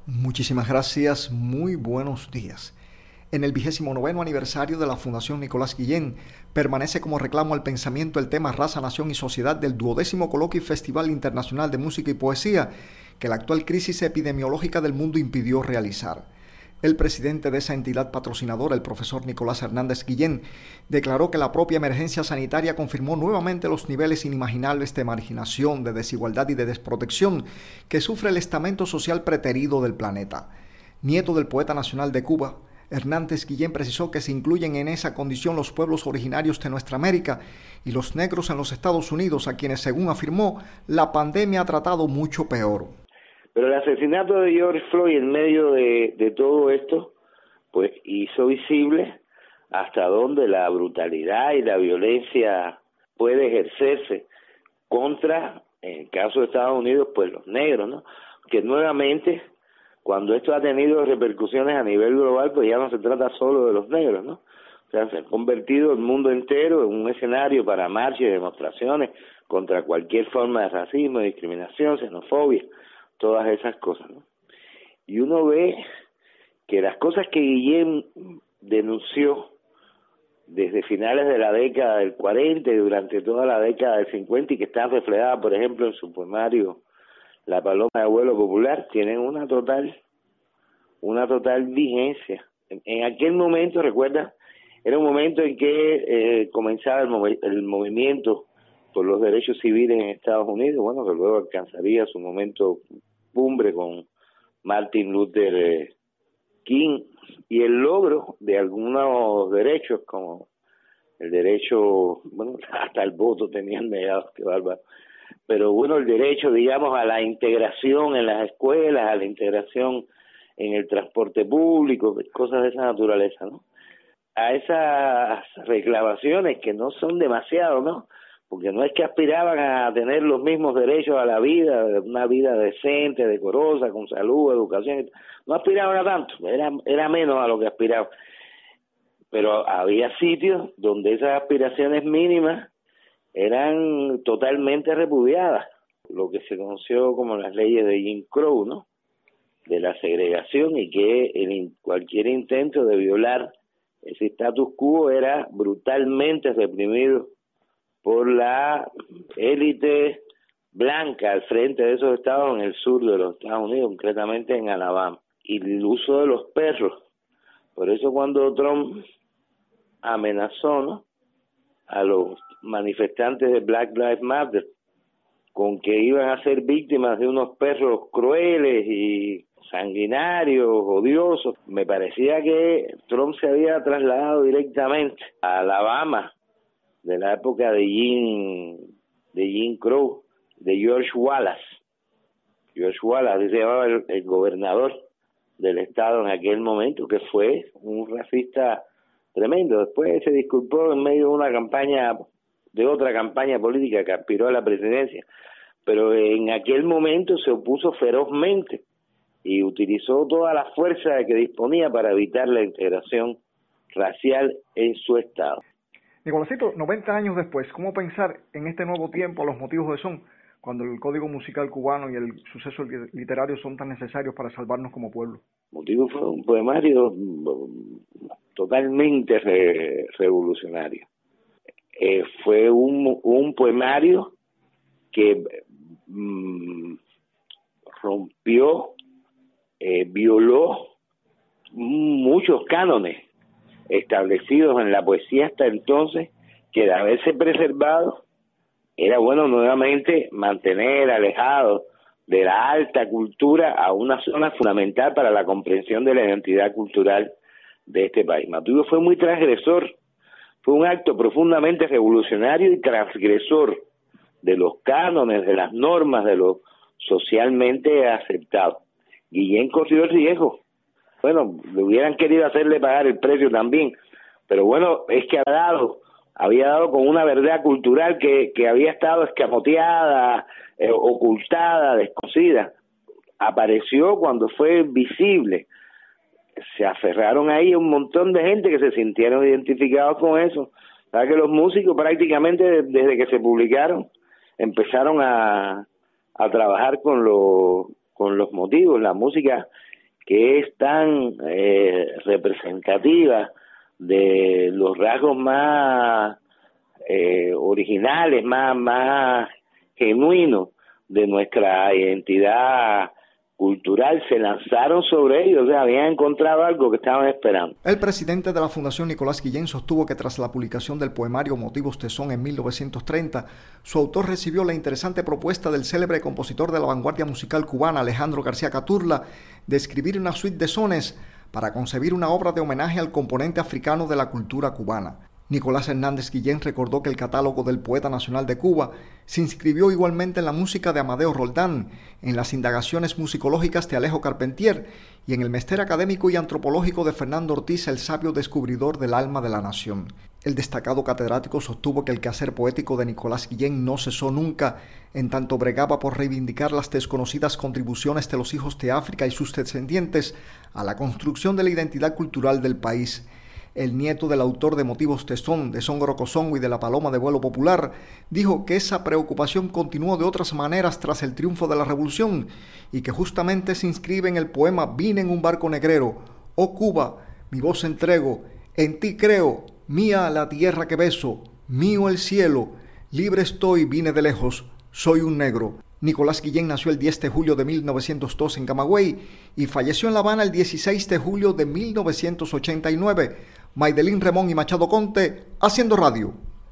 Muchísimas gracias, muy buenos días. En el 29º aniversario de la Fundación Nicolás Guillén, permanece como reclamo al pensamiento el tema Raza, Nación y Sociedad del 12º Coloquio y Festival Internacional de Música y Poesía, que la actual crisis epidemiológica del mundo impidió realizar. El presidente de esa entidad patrocinadora, el profesor Nicolás Hernández Guillén, declaró que la propia emergencia sanitaria confirmó nuevamente los niveles inimaginables de marginación, de desigualdad y de desprotección que sufre el estamento social preterido del planeta. Nieto del poeta nacional de Cuba, Hernández Guillén precisó que se incluyen en esa condición los pueblos originarios de nuestra América y los negros en los Estados Unidos, a quienes, según afirmó, la pandemia ha tratado mucho peor. Pero el asesinato de George Floyd en medio de todo esto, pues hizo visible hasta dónde la brutalidad y la violencia puede ejercerse contra, en el caso de Estados Unidos, pues los negros, ¿no? Que nuevamente, cuando esto ha tenido repercusiones a nivel global, pues ya no se trata solo de los negros, ¿no? O sea, se ha convertido el mundo entero en un escenario para marchas y demostraciones contra cualquier forma de racismo, discriminación, xenofobia, todas esas cosas, ¿no? Y uno ve que las cosas que Guillén denunció desde finales de la década del 40 y durante toda la década del 50 y que están reflejadas, por ejemplo, en su poemario La Paloma de Vuelo Popular, tienen una total vigencia. En aquel momento, recuerda, era un momento en que comenzaba el movimiento por los derechos civiles en Estados Unidos, bueno, que luego alcanzaría su momento cumbre con Martin Luther King, y el logro de algunos derechos, como el derecho, bueno, hasta el voto tenían negados, qué bárbaro, pero bueno, el derecho, digamos, a la integración en las escuelas, a la integración en el transporte público, cosas de esa naturaleza, ¿no? A esas reclamaciones que no son demasiado, ¿no? Porque no es que aspiraban a tener los mismos derechos a la vida, una vida decente, decorosa, con salud, educación, no aspiraban a tanto, era menos a lo que aspiraban. Pero había sitios donde esas aspiraciones mínimas eran totalmente repudiadas, lo que se conoció como las leyes de Jim Crow, ¿no? De la segregación, y que cualquier intento de violar ese status quo era brutalmente reprimido por la élite blanca al frente de esos estados en el sur de los Estados Unidos, concretamente en Alabama, y el uso de los perros. Por eso cuando Trump amenazó, ¿no?, a los manifestantes de Black Lives Matter con que iban a ser víctimas de unos perros crueles y sanguinarios, odiosos, me parecía que Trump se había trasladado directamente a Alabama de la época de Jim Crow, de George Wallace. George Wallace, se llamaba el gobernador del estado en aquel momento, que fue un racista tremendo. Después se disculpó en medio de otra campaña política que aspiró a la presidencia, pero en aquel momento se opuso ferozmente y utilizó toda la fuerza de que disponía para evitar la integración racial en su estado. Nicolásito, 90 años después, ¿cómo pensar en este nuevo tiempo los motivos de son, cuando el código musical cubano y el suceso literario son tan necesarios para salvarnos como pueblo? El motivo fue un poemario totalmente revolucionario. Fue un poemario que rompió, violó muchos cánones establecidos en la poesía hasta entonces, que de haberse preservado era bueno nuevamente mantener alejado de la alta cultura a una zona fundamental para la comprensión de la identidad cultural de este país. Matudo fue muy transgresor, fue un acto profundamente revolucionario y transgresor de los cánones, de las normas, de lo socialmente aceptado. Guillén corrió el riesgo. Bueno, le hubieran querido hacerle pagar el precio también, pero bueno, es que había dado con una verdad cultural que había estado escamoteada, ocultada, desconocida. Apareció cuando fue visible. Se aferraron ahí un montón de gente que se sintieron identificados con eso. ¿Sabes que los músicos prácticamente desde que se publicaron empezaron a trabajar con con los motivos, la música que es tan representativa de los rasgos más originales, más genuinos de nuestra identidad cultural, se lanzaron sobre ellos, o sea, habían encontrado algo que estaban esperando. El presidente de la Fundación Nicolás Guillén sostuvo que tras la publicación del poemario Motivos de Son en 1930, su autor recibió la interesante propuesta del célebre compositor de la vanguardia musical cubana, Alejandro García Caturla, de escribir una suite de sones para concebir una obra de homenaje al componente africano de la cultura cubana. Nicolás Hernández Guillén recordó que el catálogo del poeta nacional de Cuba se inscribió igualmente en la música de Amadeo Roldán, en las indagaciones musicológicas de Alejo Carpentier y en el mester académico y antropológico de Fernando Ortiz, el sabio descubridor del alma de la nación. El destacado catedrático sostuvo que el quehacer poético de Nicolás Guillén no cesó nunca, en tanto bregaba por reivindicar las desconocidas contribuciones de los hijos de África y sus descendientes a la construcción de la identidad cultural del país. El nieto del autor de Motivos de Son, de Son Gorocosongo y de La Paloma de Vuelo Popular, dijo que esa preocupación continuó de otras maneras tras el triunfo de la Revolución y que justamente se inscribe en el poema Vine en un barco negrero, oh Cuba, mi voz entrego, en ti creo, mía la tierra que beso, mío el cielo, libre estoy, vine de lejos, soy un negro. Nicolás Guillén nació el 10 de julio de 1902 en Camagüey y falleció en La Habana el 16 de julio de 1989. Maydelín Remón y Machado Conte, haciendo radio.